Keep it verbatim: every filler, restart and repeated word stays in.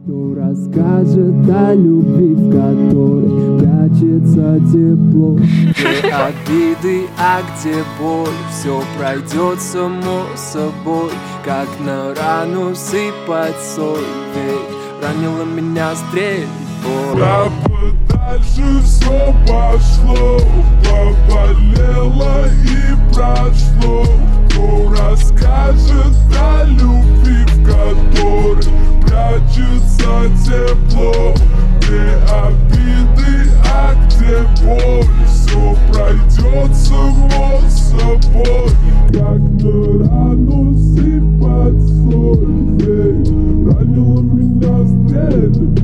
Кто расскажет о любви, в которой прячется тепло? Где обиды, а где боль? Все пройдет само собой, как на рану сыпать соль. Ведь ранила меня стрель боль. Я бы дальше все пошло, поболело и прошло. Кто расскажет о любви, в которой прячется тепло? Где обиды, а где боль? Все пройдет само собой, как на рану сыпать соль. Эй, ранила меня стрель.